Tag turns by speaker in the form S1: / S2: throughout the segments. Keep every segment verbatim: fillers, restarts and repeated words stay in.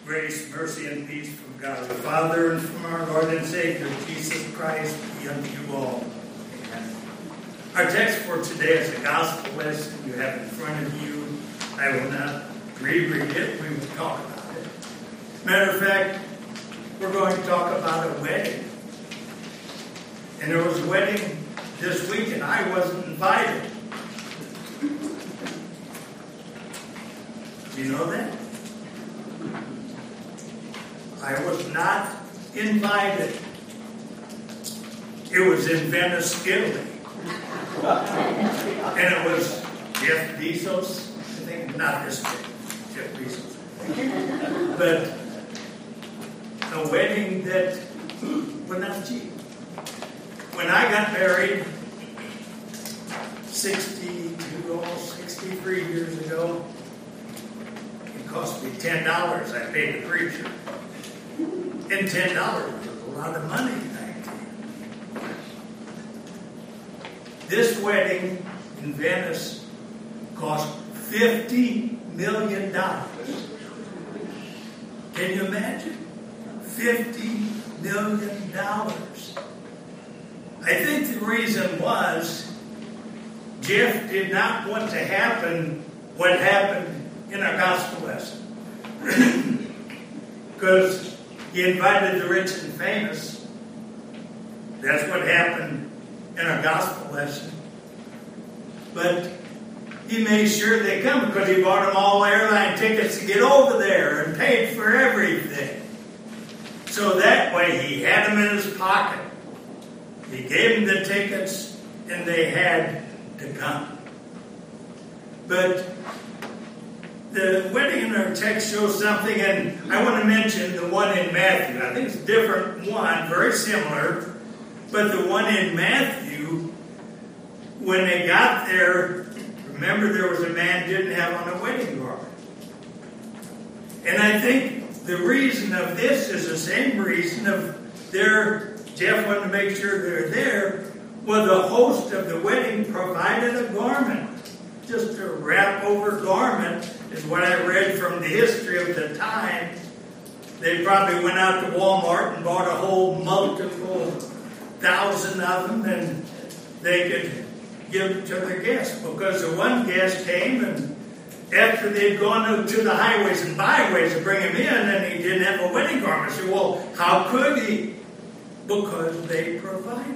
S1: Grace, mercy, and peace from God the Father and from our Lord and Savior, Jesus Christ, be unto you all. Amen. Our text for today is a gospel lesson you have in front of you. I will not reread it. We will talk about it. Matter of fact, we're going to talk about a wedding. And there was a wedding this week, and I wasn't invited. Do you know that? I was not invited. It was in Venice, Italy. And it was Jeff Bezos, I think, not this big, Jeff Bezos. But a wedding that was not cheap. When I got married sixty-two, almost sixty-three years ago, it cost me ten dollars. I paid the preacher. And ten dollars was a lot of money back then. This wedding in Venice cost fifty million dollars. Can you imagine? fifty million dollars. I think the reason was Jeff did not want to happen what happened in our gospel lesson. Because he invited the rich and famous. That's what happened in our gospel lesson. But he made sure they come because he bought them all airline tickets to get over there and paid for everything. So that way he had them in his pocket. He gave them the tickets and they had to come. But the wedding in our text shows something, and I want to mention the one in Matthew. I think it's a different one, very similar. But the one in Matthew, when they got there, remember there was a man who didn't have on a wedding garment. And I think the reason of this is the same reason of their, Jeff wanted to make sure they're there. Well, the host of the wedding provided a garment. Just a wrap-over garment is what I read from the history of the time. They probably went out to Walmart and bought a whole multiple thousand of them, and they could give to their guests. Because the one guest came, and after they'd gone to the highways and byways to bring him in, and he didn't have a wedding garment. I said, well, how could he? Because they provided.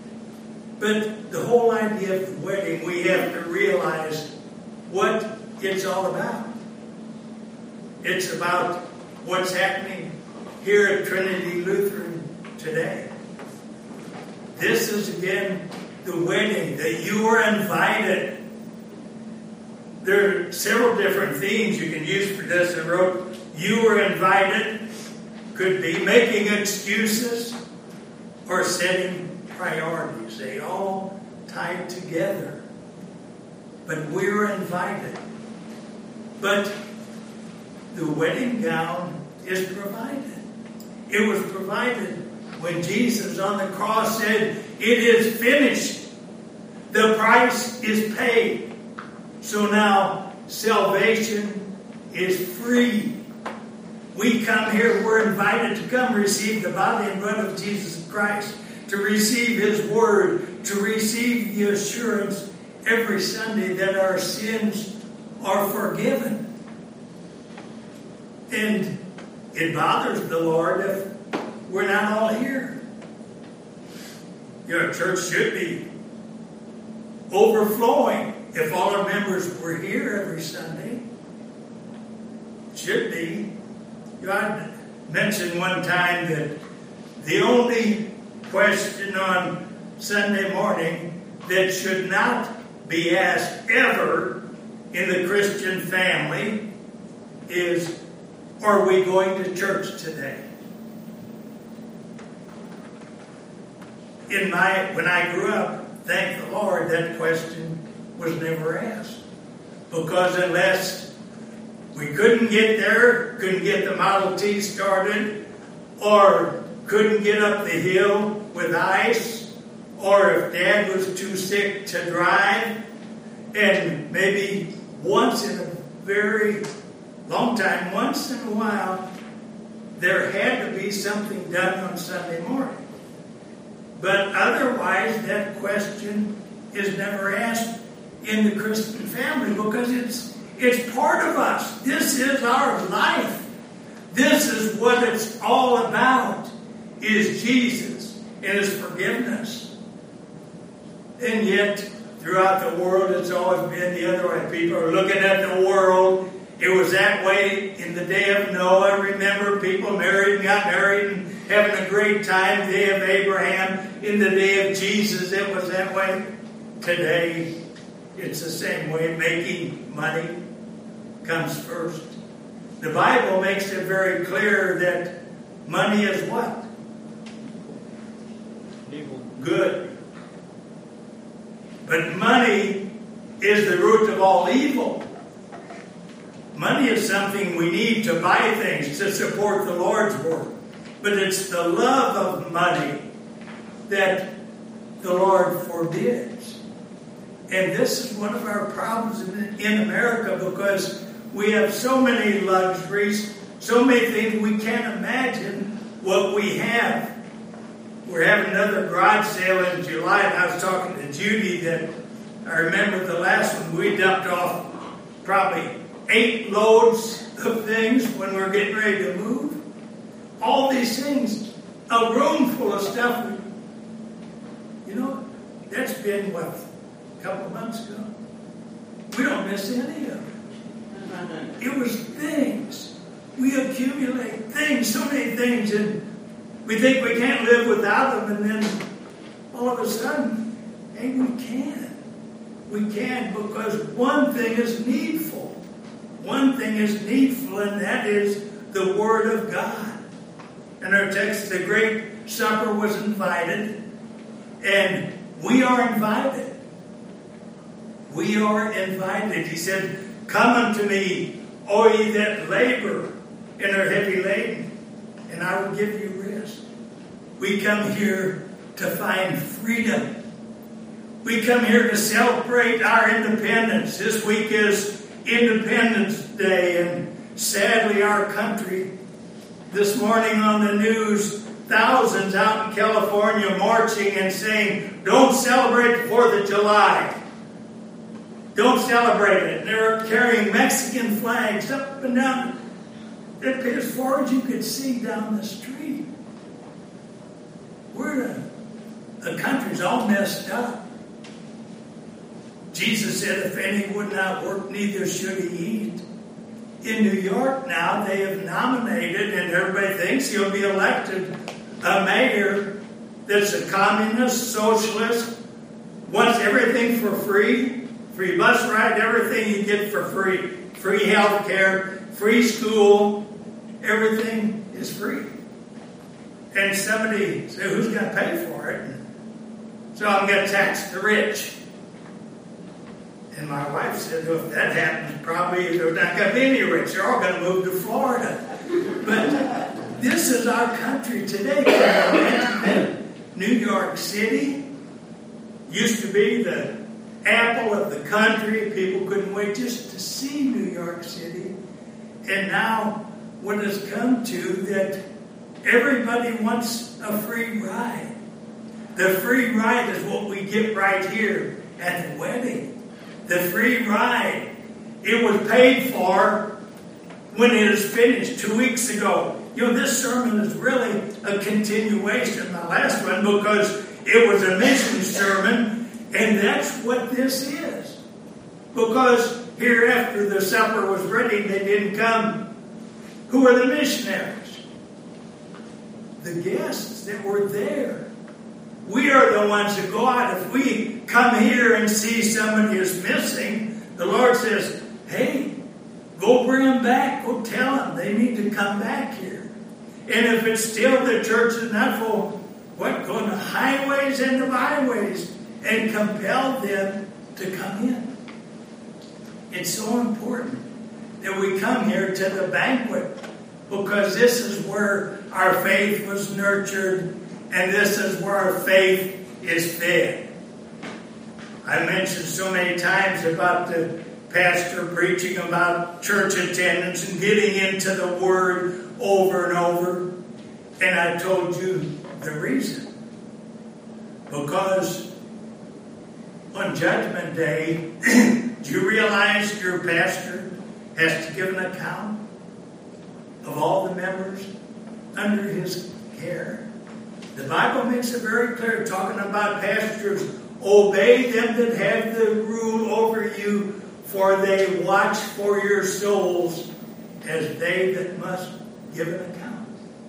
S1: But the whole idea of the wedding, we have to realize what it's all about. It's about what's happening here at Trinity Lutheran today. This is, again, the wedding that you were invited. There are several different themes you can use for this. I wrote, you were invited, could be making excuses or setting priorities. They all tied together. But we were invited. But the wedding gown is provided. It was provided when Jesus on the cross said, it is finished. The price is paid. So now salvation is free. We come here, we're invited to come receive the body and blood of Jesus Christ, to receive His Word, to receive the assurance every Sunday that our sins are forgiven. And it bothers the Lord if we're not all here. You know, church should be overflowing if all our members were here every Sunday. It should be. You know, I mentioned one time that the only question on Sunday morning that should not be asked ever in the Christian family is, are we going to church today? In my, when I grew up, thank the Lord, that question was never asked. Because unless we couldn't get there, couldn't get the Model T started, or couldn't get up the hill with ice, or if Dad was too sick to drive, and maybe once in a very long time, once in a while, there had to be something done on Sunday morning. But otherwise, that question is never asked in the Christian family because it's it's part of us. This is our life. This is what it's all about, is Jesus and His forgiveness. And yet, throughout the world, it's always been the other way. People are looking at the world. It was that way in the day of Noah. Remember, people married and got married and having a great time. The day of Abraham. In the day of Jesus, it was that way. Today, it's the same way. Making money comes first. The Bible makes it very clear that money is what?
S2: Evil.
S1: Good. But money is the root of all evil. Money is something we need to buy things to support the Lord's work. But it's the love of money that the Lord forbids. And this is one of our problems in, in America because we have so many luxuries, so many things we can't imagine what we have. We're having another garage sale in July, and I was talking to Judy that I remember the last one we dumped off probably eight loads of things when we were getting ready to move. All these things, a room full of stuff. You know, that's been, what, a couple of months ago? We don't miss any of it. It was things. We accumulate things, so many things, and we think we can't live without them, and then all of a sudden, hey, we can. We can because one thing is needful. One thing is needful, and that is the Word of God. In our text, the great supper was invited, and we are invited. We are invited. He said, "Come unto me, all ye that labor and are heavy laden, and I will give you rest." We come here to find freedom. We come here to celebrate our independence. This week is Independence Day, and sadly our country, this morning on the news, thousands out in California marching and saying, "Don't celebrate the fourth of July. Don't celebrate it." And they're carrying Mexican flags up and down, as far as you could see down the street. We're a, the country's all messed up. Jesus said, "If any would not work, neither should he eat." In New York now, they have nominated, and everybody thinks he'll be elected, a mayor that's a communist, socialist, wants everything for free. Free bus ride, everything you get for free. Free health care, free school, everything is free. And somebody said, "Who's going to pay for it?" So I'm going to tax the rich. And my wife said, "Well, if that happens, probably there's not going to be any rich. They're all going to move to Florida." But this is our country today. New York City used to be the apple of the country. People couldn't wait just to see New York City. And now what has come to that everybody wants a free ride. The free ride is what we get right here at the wedding. The free ride. It was paid for when it is finished two weeks ago. You know, this sermon is really a continuation of my last one because it was a mission sermon, and that's what this is. Because here after the supper was ready, they didn't come. Who are the missionaries? The guests that were there. We are the ones that go out. If we come here and see somebody is missing, the Lord says, "Hey, go bring them back. Go tell them they need to come back here." And if it's still the church is not full, what? Go to highways and the byways and compel them to come in. It's so important that we come here to the banquet because this is where our faith was nurtured and this is where our faith is fed. I mentioned so many times about the pastor preaching about church attendance and getting into the Word over and over. I told you the reason. Because on Judgment Day, do you realize your pastor has to give an account of all the members under his care? The Bible makes it very clear, talking about pastors, obey them that have the rule over you, for they watch for your souls as they that must give an account.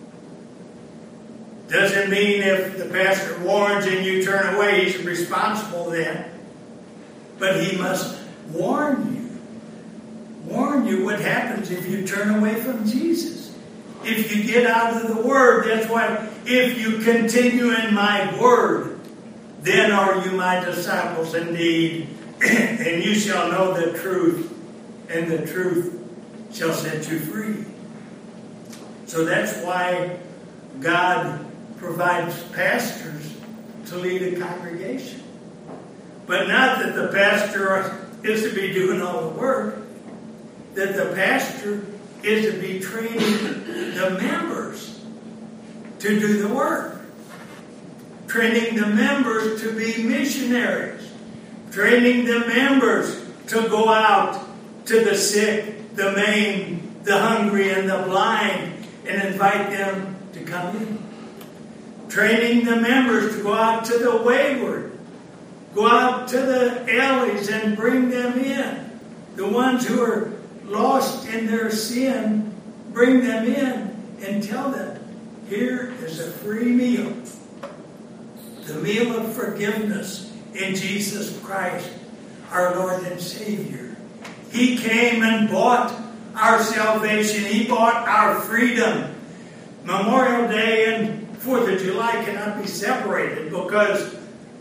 S1: Doesn't mean if the pastor warns and you turn away, he's responsible then. But he must warn you. Warn you what happens if you turn away from Jesus. If you get out of the Word, that's why, if you continue in my Word, then are you my disciples indeed, and you shall know the truth, and the truth shall set you free. So that's why God provides pastors to lead a congregation. But not that the pastor is to be doing all the work, that the pastor is to be training the members to do the work. Training the members to be missionaries. Training the members to go out to the sick, the maimed, the hungry, and the blind, and invite them to come in. Training the members to go out to the wayward. Go out to the alleys and bring them in. The ones who are lost in their sin, bring them in and tell them, here is a free meal. The meal of forgiveness in Jesus Christ, our Lord and Savior. He came and bought our salvation. He bought our freedom. Memorial Day and Fourth of July cannot be separated, because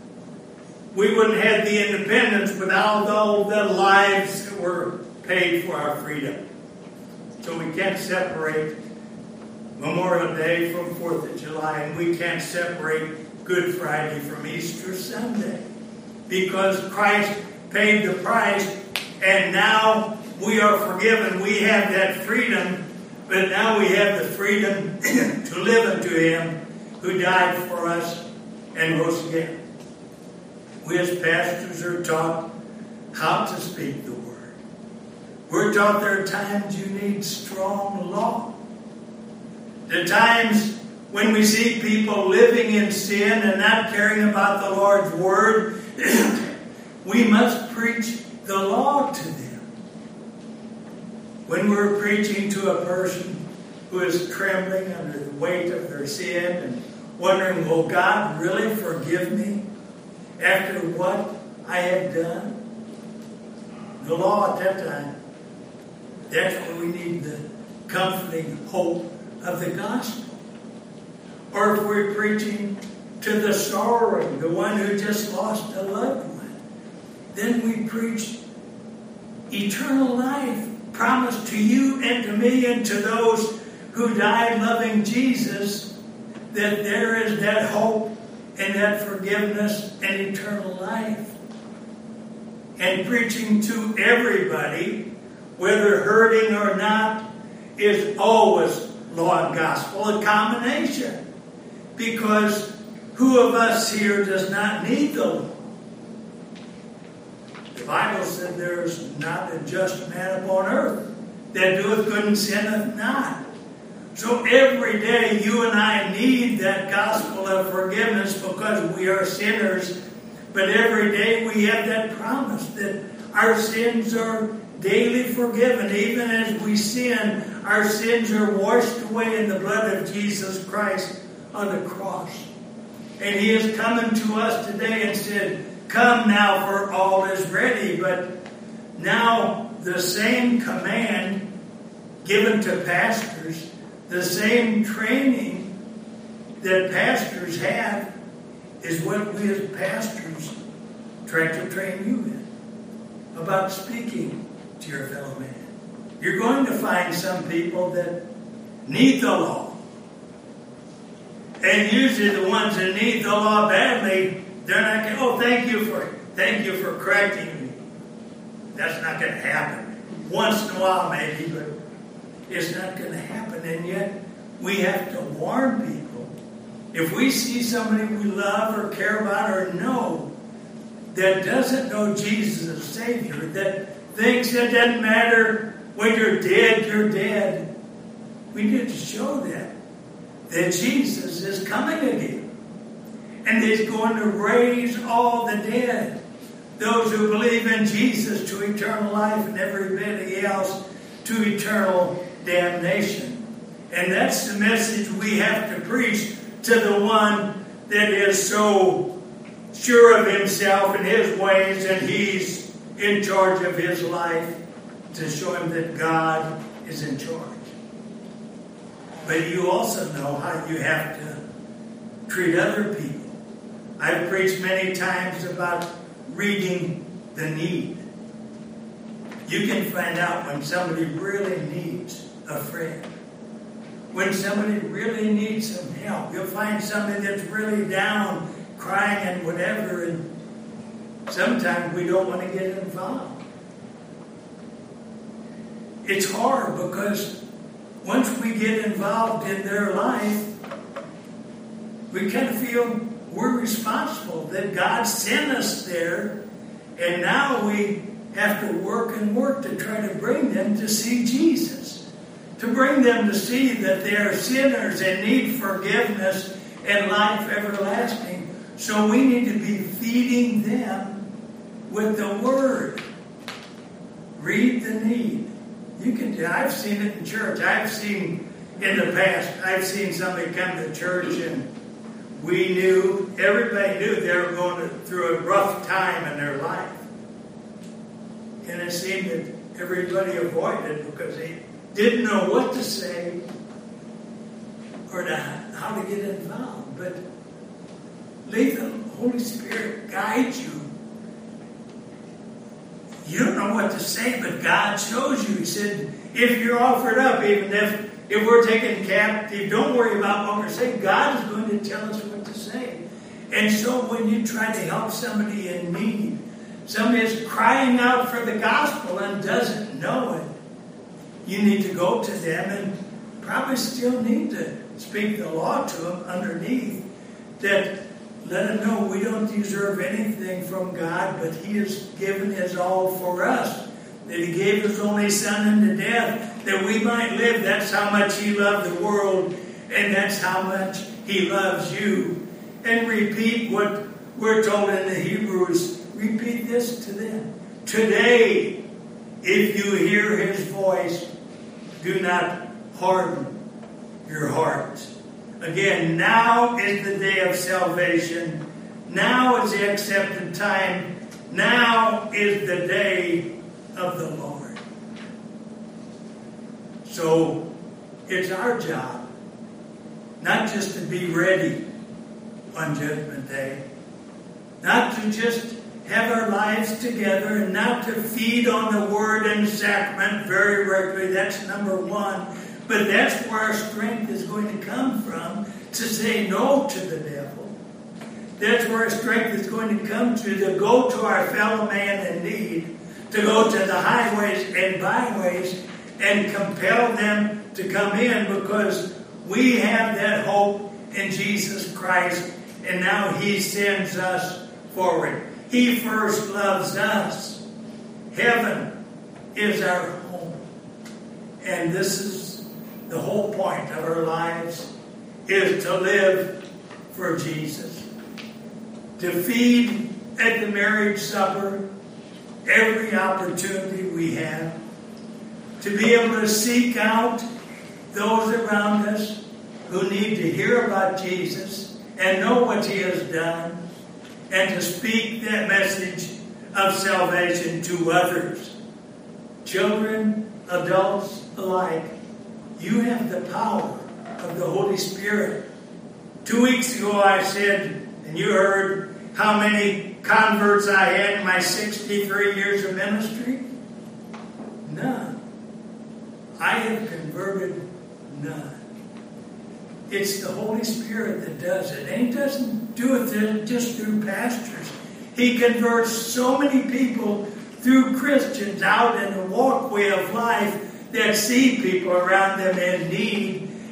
S1: we wouldn't have the independence without all the lives that were paid for our freedom. So we can't separate Memorial Day from Fourth of July, and we can't separate Good Friday from Easter Sunday, because Christ paid the price, and now we are forgiven. We have that freedom, but now we have the freedom to live unto Him who died for us and rose again. We as pastors are taught how to speak the word. We're taught there are times you need strong law. There are times when we see people living in sin and not caring about the Lord's word, we must preach the law to them. When we're preaching to a person who is trembling under the weight of their sin and wondering, will God really forgive me after what I have done? The law at that time, that's where we need the comforting hope of the gospel. Or if we're preaching to the sorrowing, the one who just lost a loved one, then we preach eternal life promised to you and to me and to those who died loving Jesus, that there is that hope and that forgiveness and eternal life. And preaching to everybody, whether hurting or not, is always law and gospel, a combination. Because who of us here does not need the law? The Bible said there is not a just man upon earth that doeth good and sinneth not. So every day you and I need that gospel of forgiveness because we are sinners. But every day we have that promise that our sins are daily forgiven. Even as we sin, our sins are washed away in the blood of Jesus Christ on the cross. And He is coming to us today and said, come now, for all is ready. But now the same command given to pastors, the same training that pastors have, is what we as pastors try to train you in about speaking to your fellow man. You're going to find some people that need the law. And usually the ones that need the law badly, they're not going, oh, thank you for thank you for correcting me. That's not going to happen. Once in a while maybe, but it's not going to happen. And yet we have to warn people If we see somebody we love or care about or know that doesn't know Jesus as Savior, that thinks it doesn't matter when you're dead, you're dead, we need to show them that Jesus is coming again. And He's going to raise all the dead. Those who believe in Jesus to eternal life and everybody else to eternal damnation. And that's the message we have to preach to the one that is so sure of himself and his ways, and he's in charge of his life, to show him that God is in charge. But you also know how you have to treat other people. I've preached many times about reading the need. You can find out when somebody really needs a friend. When somebody really needs some help. You'll find somebody that's really down, crying and whatever, and sometimes we don't want to get involved. It's hard because once we get involved in their life, we kind of feel we're responsible, that God sent us there, and now we have to work and work to try to bring them to see Jesus, to bring them to see that they are sinners and need forgiveness and life everlasting. So we need to be feeding them with the Word. Read the need. You can. I've seen it in church. I've seen in the past. I've seen somebody come to church and we knew, everybody knew they were going through a rough time in their life. And it seemed that everybody avoided it because they didn't know what to say or to, how to get involved. But let the Holy Spirit guide you. You don't know what to say, but God shows you. He said, if you're offered up, even if If we're taken captive, don't worry about what we're saying. God is going to tell us what to say. And so when you try to help somebody in need, somebody is crying out for the gospel and doesn't know it, you need to go to them and probably still need to speak the law to them underneath, that let them know we don't deserve anything from God, but He has given His all for us. That He gave His only Son unto death, that we might live. That's how much He loved the world, and that's how much He loves you. And repeat what we're told in the Hebrews. Repeat this to them. Today, if you hear His voice, do not harden your hearts. Again, now is the day of salvation. Now is the accepted time. Now is the day of the Lord. So it's our job not just to be ready on Judgment Day, not to just have our lives together and not to feed on the Word and sacrament very regularly. That's number one. But that's where our strength is going to come from, to say no to the devil. That's where our strength is going to come to, to go to our fellow man in need, to go to the highways and byways and compel them to come in, because we have that hope in Jesus Christ, and now He sends us forward. He first loves us. Heaven is our home. And this is the whole point of our lives, is to live for Jesus. To feed at the marriage supper every opportunity we have, to be able to seek out those around us who need to hear about Jesus and know what He has done, and to speak that message of salvation to others. Children, adults alike, you have the power of the Holy Spirit. Two weeks ago I said, and you heard how many converts I had in my sixty-three years of ministry? None. I have converted none. It's the Holy Spirit that does it. And He doesn't do it just through pastors. He converts so many people through Christians out in the walkway of life that see people around them in need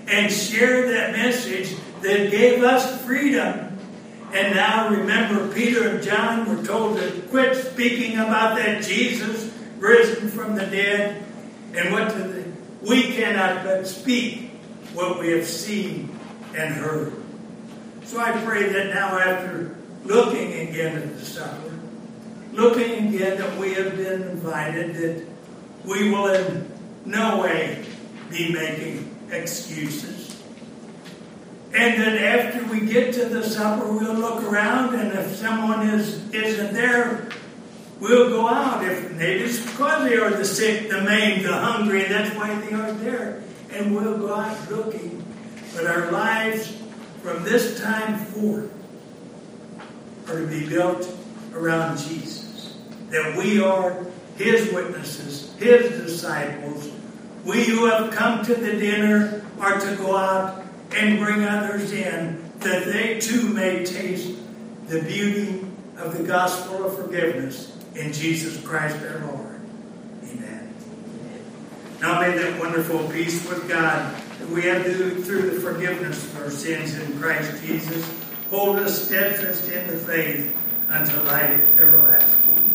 S1: and share that message that gave us freedom. And now remember, Peter and John were told to quit speaking about that Jesus risen from the dead. And what did they? We cannot but speak what we have seen and heard. So I pray that now, after looking again at the supper, looking again that we have been invited, that we will in no way be making excuses. And that after we get to the supper, we'll look around, and if someone is, isn't there, we'll go out. If maybe it's because they are the sick, the maimed, the hungry, and that's why they aren't there. And we'll go out looking. But our lives from this time forth are to be built around Jesus. That we are His witnesses, His disciples. We who have come to the dinner are to go out and bring others in, that they too may taste the beauty of the gospel of forgiveness in Jesus Christ our Lord. Amen. Now may that wonderful peace with God that we have through the forgiveness of our sins in Christ Jesus hold us steadfast in the faith unto life everlasting.